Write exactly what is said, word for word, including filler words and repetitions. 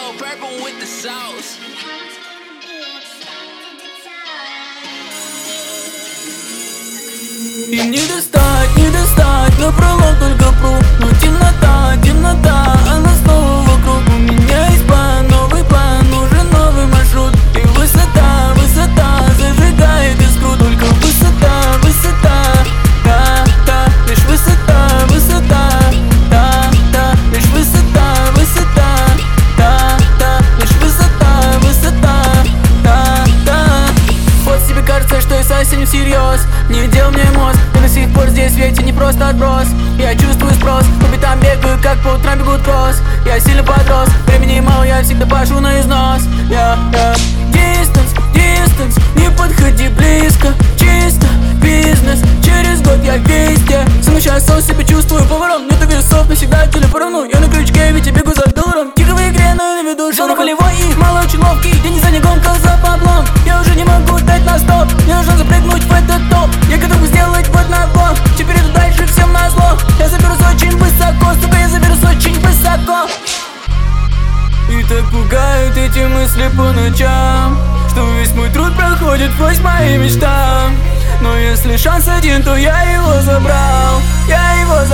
go purple with the sauce. И не достать, не достать, на пролом только пру. Но темнота, темнота, она снова вокруг. У меня есть план, новый план, нужен новый маршрут. И высота, высота, зажигает искру. Только высота, высота, да, да, лишь высота, высота, да, да, лишь высота, высота, да, да, лишь высота, высота, да, да. Вот тебе кажется, что я совсем всерьез не делал мне мозг, я до сих пор здесь, ведь я не просто отброс. Я чувствую спрос, по пятам бегаю, как по утрам бегут кросс. Я сильно подрос, времени мало, я всегда пашу на износ. Я, я, distance, distance, не подходи близко. Чисто бизнес, через год я везде. Сам сейчас сам себя чувствую поваром, нет весов, навсегда телефону. Я на крючке, ведь я бегу за дуром. Тихо в игре, но на виду жанр волевой и мало очень ловкий. Я не за не гонка за баблом, я уже не могу дать на стоп. Мне нужно запрыгнуть в этот топ, я готов сделать вот набор. Теперь иду дальше всем назло. Я заберусь очень высоко, сука, я заберусь очень высоко. И так пугают эти мысли по ночам, что весь мой труд проходит сквозь мои мечтам. Но если шанс один, то я его забрал, я его